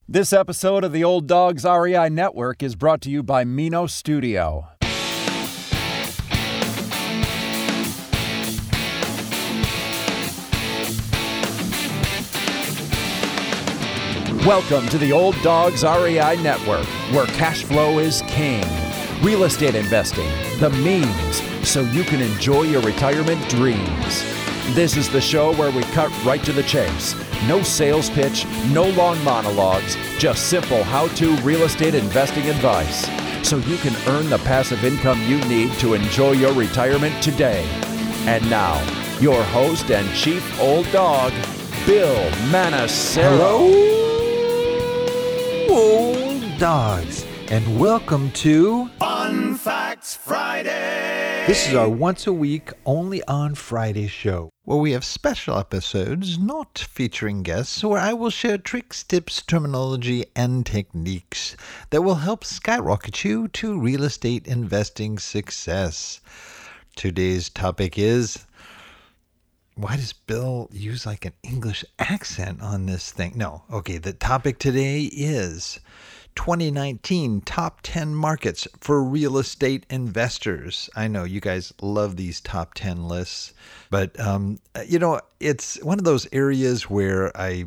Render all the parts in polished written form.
This episode of the Old Dogs REI Network is brought to you by Mino Studio. Welcome to the Old Dogs REI Network, where cash flow is king. Real estate investing, the means, so you can enjoy your retirement dreams. This is the show where we cut right to the chase. No sales pitch, no long monologues, just simple how-to real estate investing advice, so you can earn the passive income you need to enjoy your retirement today. And now, your host and chief old dog, Bill Manassero. Hello, old dogs, and welcome to Fun Facts Friday. This is our once-a-week, only on Friday show, where we have special episodes not featuring guests, where I will share tricks, tips, terminology, and techniques that will help skyrocket you to real estate investing success. Today's topic is, why does Bill use like an English accent on this thing? No. Okay, the topic today is 2019 top 10 markets for real estate investors. I know you guys love these top 10 lists, but it's one of those areas where I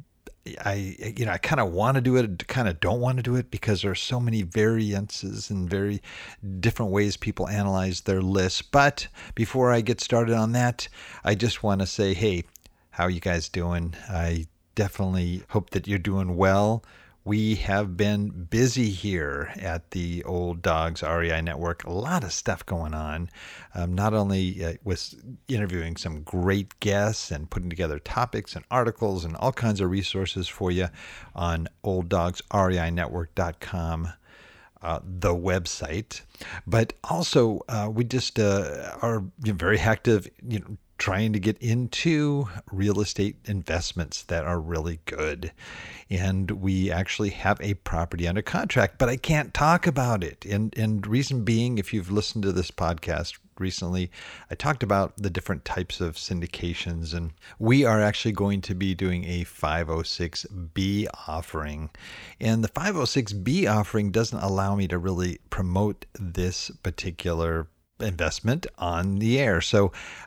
kind of want to do it, kind of don't want to do it, because there are so many variances and very different ways people analyze their lists. But before I get started on that, I just want to say, hey, how are you guys doing? I definitely hope that you're doing well. We have been busy here at the Old Dogs REI Network. A lot of stuff going on. Not only with interviewing some great guests and putting together topics and articles and all kinds of resources for you on olddogsreinetwork.com, the website, but also we just are very active, trying to get into real estate investments that are really good. And we actually have a property under contract, but I can't talk about it. And reason being, if you've listened to this podcast recently, I talked about the different types of syndications, and we are actually going to be doing a 506B offering. And the 506B offering doesn't allow me to really promote this particular investment on the air. So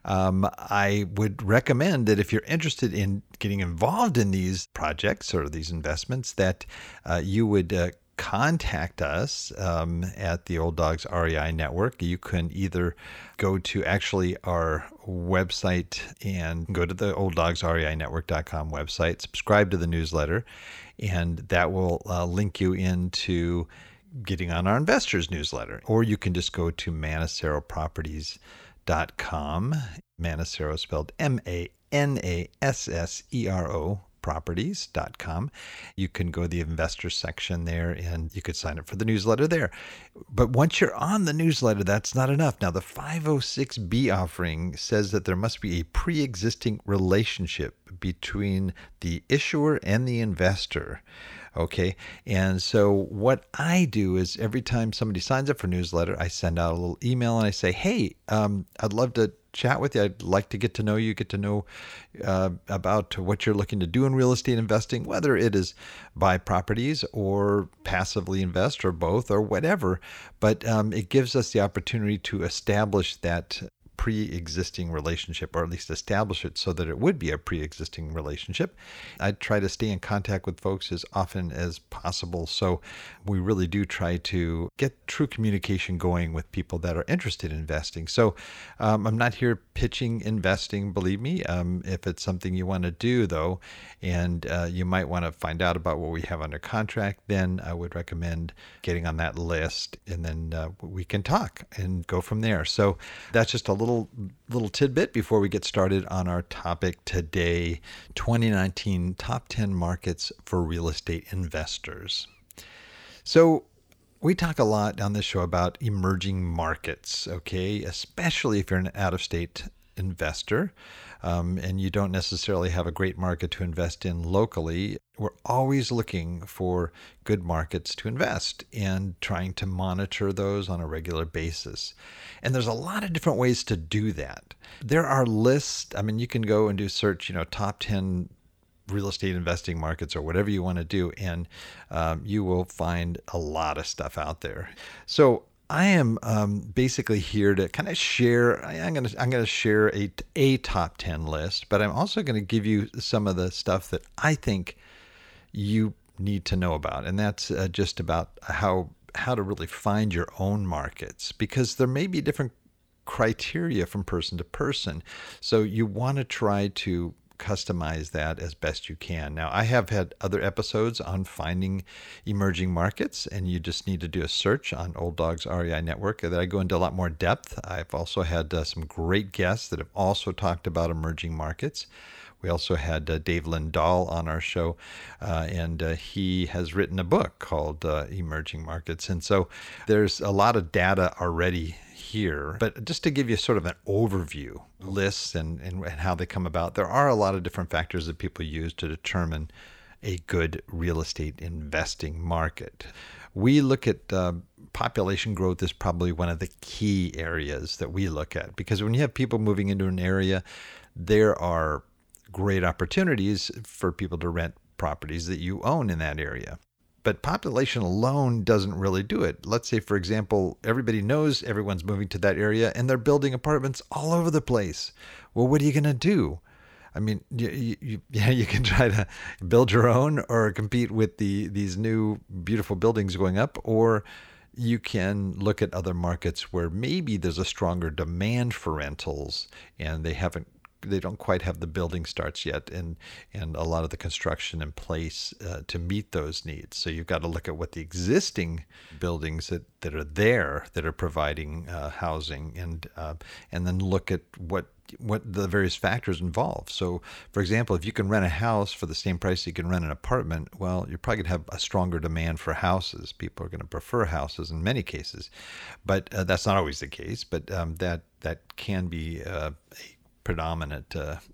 I would recommend that if you're interested in getting involved in these projects or these investments, that you would contact us at the Old Dogs REI Network. You can either go to actually our website and go to the olddogsreinetwork.com website, subscribe to the newsletter, and that will link you into getting on our investors newsletter. Or you can just go to manasseroproperties.com. Manassero spelled MANASSERO properties.com. You can go to the investor section there and you could sign up for the newsletter there. But once you're on the newsletter, that's not enough. Now, the 506B offering says that there must be a pre-existing relationship between the issuer and the investor. Okay. And so what I do is every time somebody signs up for a newsletter, I send out a little email and I say, hey, I'd love to chat with you. I'd like to get to know you, get to know about what you're looking to do in real estate investing, whether it is buy properties or passively invest or both or whatever. But it gives us the opportunity to establish that pre-existing relationship, or at least establish it so that it would be a pre-existing relationship. I try to stay in contact with folks as often as possible. So we really do try to get true communication going with people that are interested in investing. So I'm not here pitching investing, believe me. If it's something you want to do though, and you might want to find out about what we have under contract, then I would recommend getting on that list, and then we can talk and go from there. So that's just a little tidbit before we get started on our topic today, 2019 top 10 markets for real estate investors. So we talk a lot on this show about emerging markets, okay, especially if you're an out-of-state investor and you don't necessarily have a great market to invest in locally. We're always looking for good markets to invest and trying to monitor those on a regular basis. And there's a lot of different ways to do that. There are lists. I mean, you can go and do search, top 10 real estate investing markets or whatever you want to do, and you will find a lot of stuff out there. So I am basically here to kind of share. I'm going to share a top 10 list, but I'm also going to give you some of the stuff that I think you need to know about, and that's just about how to really find your own markets, because there may be different criteria from person to person. So you want to try to customize that as best you can. Now, I have had other episodes on finding emerging markets, and you just need to do a search on Old Dogs REI Network that I go into a lot more depth. I've also had some great guests that have also talked about emerging markets. We also had Dave Lindahl on our show, and he has written a book called Emerging Markets. And so there's a lot of data already here. But just to give you sort of an overview, lists and how they come about, there are a lot of different factors that people use to determine a good real estate investing market. We look at population growth is probably one of the key areas that we look at, because when you have people moving into an area, there are great opportunities for people to rent properties that you own in that area. But population alone doesn't really do it. Let's say, for example, everybody knows everyone's moving to that area and they're building apartments all over the place. Well, what are you going to do? I mean, you can try to build your own or compete with these new beautiful buildings going up, or you can look at other markets where maybe there's a stronger demand for rentals and they don't quite have the building starts yet and a lot of the construction in place to meet those needs. So you've got to look at what the existing buildings that are there that are providing housing, and then look at what the various factors involved. So, for example, if you can rent a house for the same price you can rent an apartment, well, you're probably going to have a stronger demand for houses. People are going to prefer houses in many cases, but that's not always the case. But that can be a predominant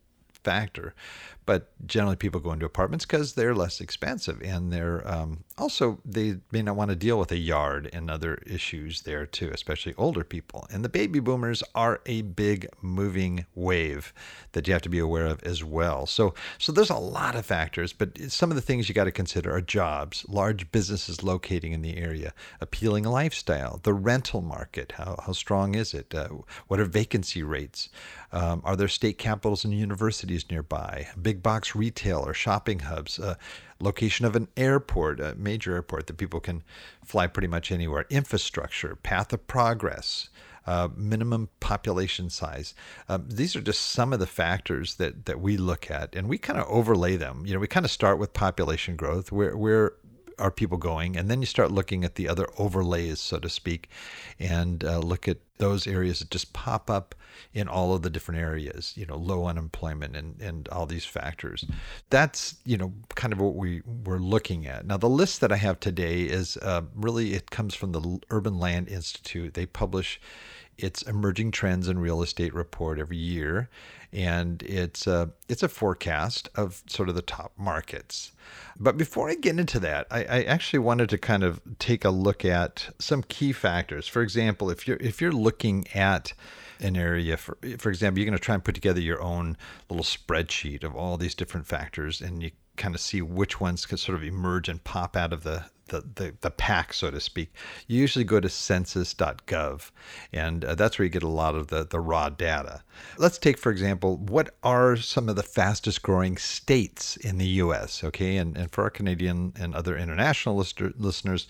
factor. But generally people go into apartments because they're less expensive, and they're also, they may not want to deal with a yard and other issues there too, especially older people. And the baby boomers are a big moving wave that you have to be aware of as well. So there's a lot of factors, but some of the things you got to consider are jobs, large businesses locating in the area, appealing lifestyle, the rental market, how strong is it? What are vacancy rates? Are there state capitals and universities nearby? Big box retail or shopping hubs, location of an airport, a major airport that people can fly pretty much anywhere, infrastructure, path of progress, minimum population size. These are just some of the factors that we look at, and we kind of overlay them. We kind of start with population growth, where are people going? And then you start looking at the other overlays, so to speak, and look at those areas that just pop up in all of the different areas, low unemployment and all these factors. That's, kind of what we're looking at. Now, the list that I have today is really, it comes from the Urban Land Institute. They publish its Emerging Trends in Real Estate report every year, and it's a forecast of sort of the top markets. But before I get into that, I actually wanted to kind of take a look at some key factors. For example, if you're looking at an area, for example, you're going to try and put together your own little spreadsheet of all these different factors, and you kind of see which ones could sort of emerge and pop out of the pack, so to speak. You usually go to census.gov, and that's where you get a lot of the raw data. Let's take, for example, what are some of the fastest growing states in the U.S., okay? And for our Canadian and other international listeners,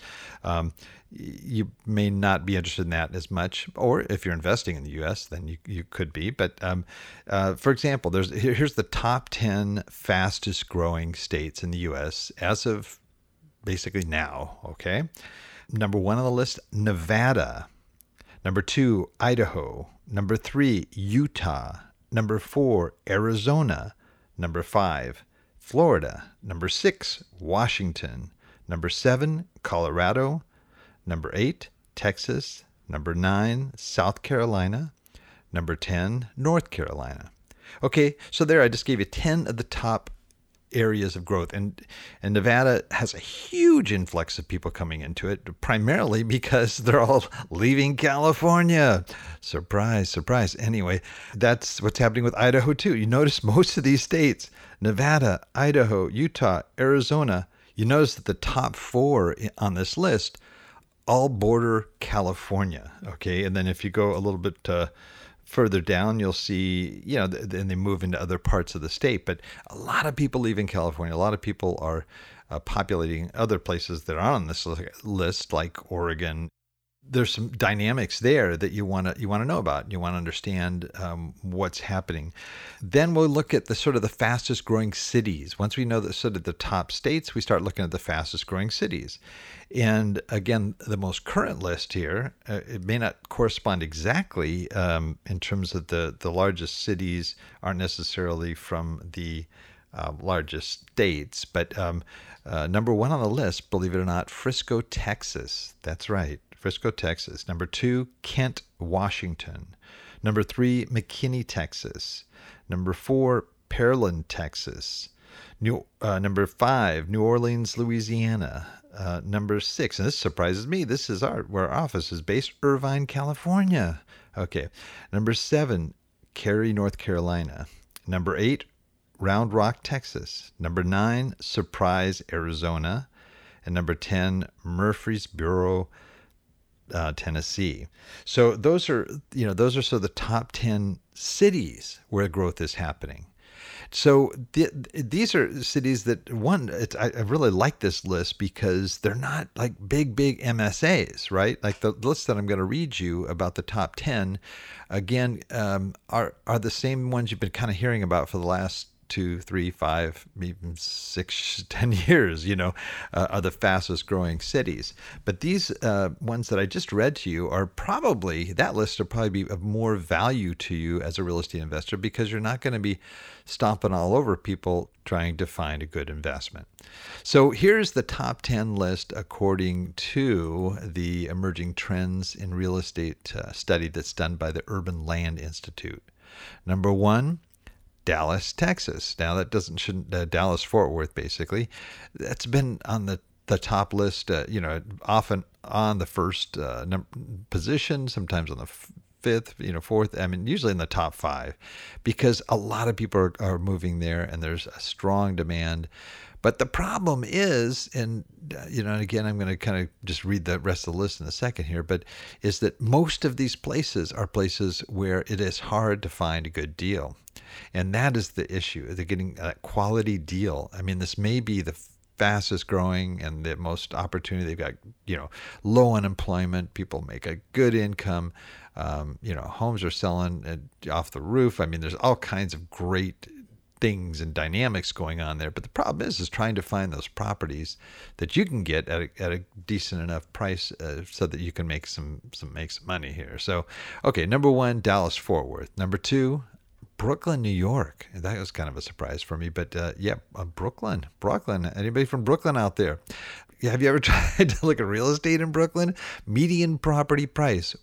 you may not be interested in that as much, or if you're investing in the U.S., then you could be. But for example, here's the top 10 fastest growing states in the U.S. as of basically now, okay? Number 1 on the list, Nevada. Number 2, Idaho. Number 3, Utah. Number 4, Arizona. Number 5, Florida. Number 6, Washington. Number 7, Colorado. Number 8, Texas. Number 9, South Carolina. Number 10, North Carolina. Okay, so there I just gave you 10 of the top areas of growth. And Nevada has a huge influx of people coming into it, primarily because they're all leaving California. Surprise, surprise. Anyway, that's what's happening with Idaho too. You notice most of these states, Nevada, Idaho, Utah, Arizona, you notice that the top 4 on this list all border California. Okay. And then if you go a little bit further down, you'll see, then they move into other parts of the state. But a lot of people leaving California. A lot of people are populating other places that are on this list, like Oregon. There's some dynamics there that you want to know about. You want to understand what's happening. Then we'll look at the sort of the fastest growing cities. Once we know the sort of the top states, we start looking at the fastest growing cities. And again, the most current list here, it may not correspond exactly in terms of the largest cities aren't necessarily from the largest states, but number 1 on the list, believe it or not, Frisco, Texas. That's right. Frisco, Texas. Number 2, Kent, Washington. Number 3, McKinney, Texas. Number 4, Pearland, Texas. Number 5, New Orleans, Louisiana. Number 6, and this surprises me, this is where our office is based, Irvine, California. Okay. Number 7, Cary, North Carolina. Number 8, Round Rock, Texas. Number 9, Surprise, Arizona. And number 10, Murfreesboro, Tennessee. So those are sort of the top 10 cities where growth is happening. So these are cities that I really like this list because they're not like big MSAs, right? Like the list that I'm going to read you about the top 10, again, are the same ones you've been kind of hearing about for the last 2, 3, 5, even 6, 10 years, are the fastest growing cities. But these ones that I just read to you that list will probably be of more value to you as a real estate investor because you're not going to be stomping all over people trying to find a good investment. So here's the top 10 list according to the Emerging Trends in Real Estate study that's done by the Urban Land Institute. Number 1, Dallas, Texas. Now that shouldn't Dallas Fort Worth basically. That's been on the top list. Often on the first position, sometimes on the 5th, 4th. I mean, usually in the top 5, because a lot of people are moving there, and there's a strong demand. But the problem is, and again, I'm going to kind of just read the rest of the list in a second here, but is that most of these places are places where it is hard to find a good deal. And that is the issue. They're getting a quality deal. I mean, this may be the fastest growing and the most opportunity. They've got, low unemployment. People make a good income. Homes are selling off the roof. I mean, there's all kinds of great things and dynamics going on there. But the problem is trying to find those properties that you can get at a decent enough price so that you can make some money here. So, okay, number 1, Dallas Fort Worth. Number 2, Brooklyn, New York. That was kind of a surprise for me, but Brooklyn. Anybody from Brooklyn out there? Have you ever tried to look at real estate in Brooklyn? Median property price,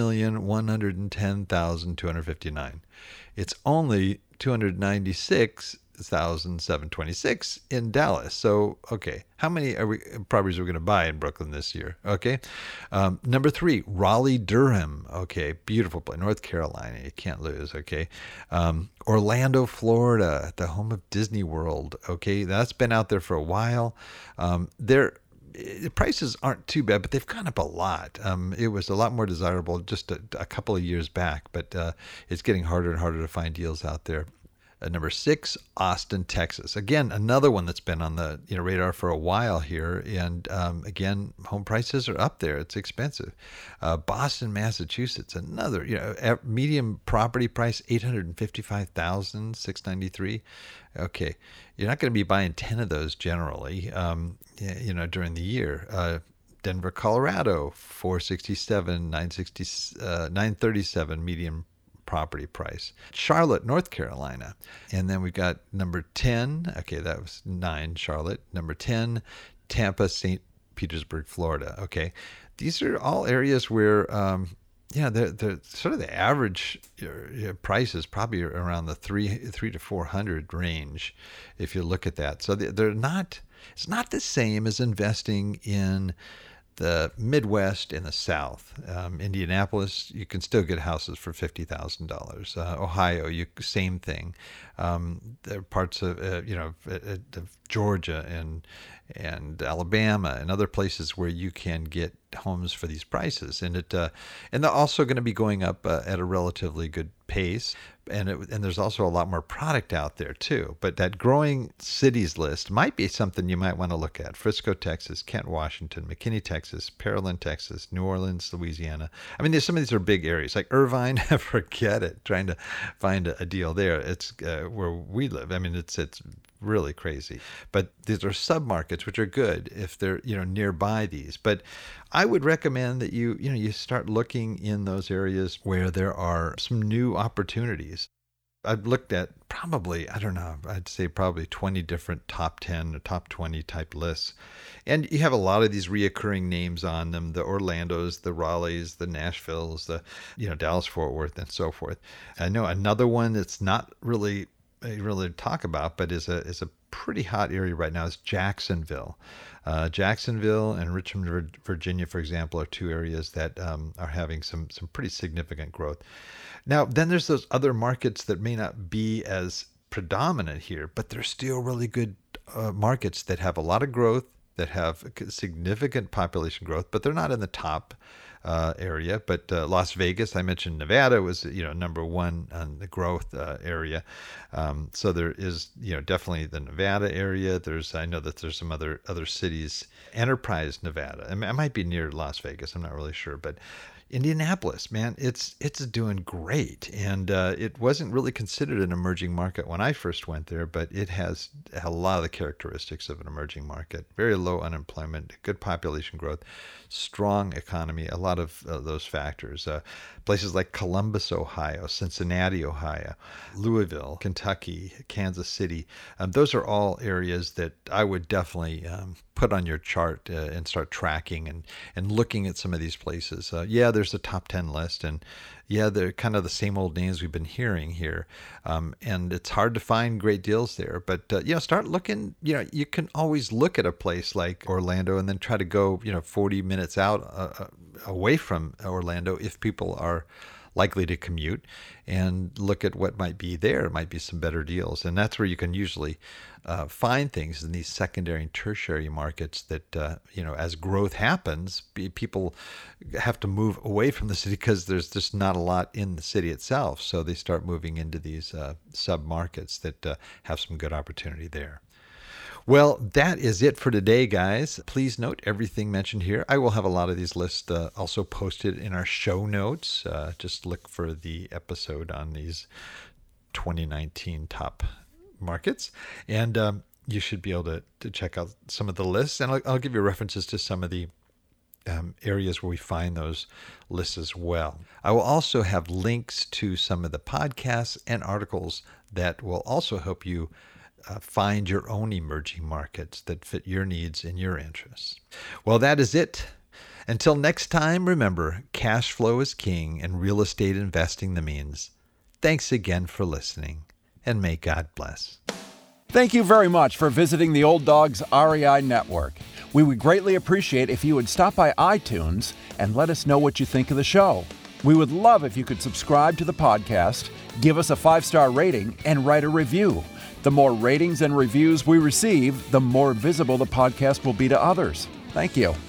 $1,110,259. It's only $296,726 in Dallas. So, okay, how many properties are we going to buy in Brooklyn this year? Okay, number 3, Raleigh, Durham. Okay, beautiful place, North Carolina. You can't lose. Okay, Orlando, Florida, the home of Disney World. Okay, that's been out there for a while. The prices aren't too bad, but they've gone up a lot. It was a lot more desirable just a couple of years back, but it's getting harder and harder to find deals out there. Number 6, Austin, Texas. Again, another one that's been on the radar for a while here. And again, home prices are up there. It's expensive. Boston, Massachusetts, another, median property price, $855,693. Okay, you're not going to be buying 10 of those generally, during the year. Denver, Colorado, $467,937 median property price. Charlotte, North Carolina. And then we got number 10. Okay, that was 9, Charlotte. Number 10, Tampa, St. Petersburg, Florida. Okay. These are all areas where the sort of the average price is probably around the 300 to 400 range, if you look at that. So they're not. It's not the same as investing in the Midwest and the South. Indianapolis, you can still get houses for $50,000. Ohio, same thing. There are parts of of Georgia and Alabama and other places where you can get homes for these prices, and they're also going to be going up at a relatively good pace. And there's also a lot more product out there too. But that growing cities list might be something you might want to look at. Frisco, Texas, Kent, Washington, McKinney, Texas, Pearland, Texas, New Orleans, Louisiana. I mean, some of these are big areas like Irvine. Forget it. Trying to find a deal there. It's where we live. I mean, it's really crazy. But these are submarkets, which are good if they're nearby these. But I would recommend that you start looking in those areas where there are some new opportunities. I've looked at I'd say probably 20 different top 10 or top 20 type lists. And you have a lot of these reoccurring names on them, the Orlandos, the Raleighs, the Nashvilles, the Dallas Fort Worth and so forth. I know another one that's not really to talk about, but is a pretty hot area right now is Jacksonville. Jacksonville and Richmond, Virginia, for example, are two areas that are having some pretty significant growth. Now, then there's those other markets that may not be as predominant here, but they're still really good markets that have a lot of growth, that have significant population growth, but they're not in the top area. But Las Vegas, I mentioned Nevada was number one on the growth area. So there is definitely the Nevada area. I know that there's some other cities. Enterprise, Nevada. I mean, it might be near Las Vegas. I'm not really sure, but Indianapolis, man, it's doing great, and it wasn't really considered an emerging market when I first went there, but it has a lot of the characteristics of an emerging market. Very low unemployment, good population growth, strong economy, a lot of those factors. Places like Columbus, Ohio, Cincinnati, Ohio, Louisville, Kentucky, Kansas City, those are all areas that I would definitely put on your chart and start tracking and looking at some of these places. There's a top 10 list, and they're kind of the same old names we've been hearing here. And it's hard to find great deals there, but start looking. You can always look at a place like Orlando and then try to go 40 minutes out away from Orlando if people are likely to commute, and look at what might be there. It might be some better deals, and that's where you can usually find things in these secondary and tertiary markets that as growth happens, people have to move away from the city because there's just not a lot in the city itself, so they start moving into these sub markets that have some good opportunity there. Well, that is it for today, guys. Please note everything mentioned here. I will have a lot of these lists also posted in our show notes. Just look for the episode on these 2019 top markets. And you should be able to check out some of the lists. And I'll give you references to some of the areas where we find those lists as well. I will also have links to some of the podcasts and articles that will also help you find your own emerging markets that fit your needs and your interests. Well, that is it. Until next time, remember, cash flow is king and real estate investing the means. Thanks again for listening, and may God bless. Thank you very much for visiting the Old Dogs REI Network. We would greatly appreciate if you would stop by iTunes and let us know what you think of the show. We would love if you could subscribe to the podcast, give us a 5-star rating, and write a review. The more ratings and reviews we receive, the more visible the podcast will be to others. Thank you.